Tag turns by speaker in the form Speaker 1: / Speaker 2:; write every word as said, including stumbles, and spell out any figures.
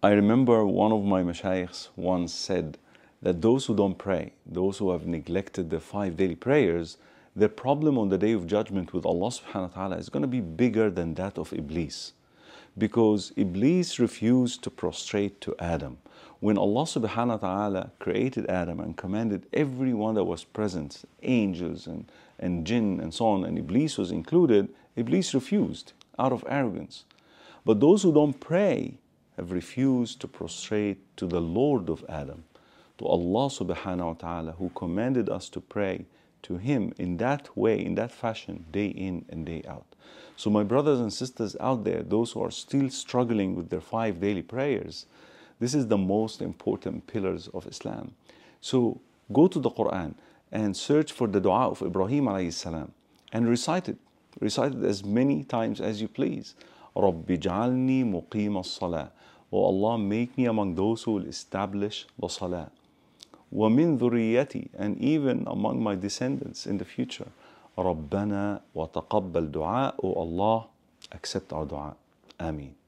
Speaker 1: I remember one of my mashaykhs once said that those who don't pray, those who have neglected the five daily prayers, their problem on the day of judgment with Allah subhanahu wa ta'ala is going to be bigger than that of Iblis. Because Iblis refused to prostrate to Adam. When Allah subhanahu wa ta'ala created Adam and commanded everyone that was present, angels and, and jinn and so on, and Iblis was included, Iblis refused out of arrogance. But those who don't pray have refused to prostrate to the Lord of Adam, to Allah subhanahu wa ta'ala, who commanded us to pray to Him in that way, in that fashion, day in and day out. So my brothers and sisters out there, those who are still struggling with their five daily prayers, this is the most important pillars of Islam. So go to the Quran and search for the dua of Ibrahim alayhi salam and recite it. Recite it as many times as you please. رَبِّ جَعَلْنِي مُقِيمَ الصَّلَاةِ. O Allah, make me among those who will establish the salah. وَمِن ذُرِّيَّتِي, and even among my descendants in the future. رَبَّنَا وَتَقَبَّلْ دُعَاء. O Allah, accept our dua. Ameen.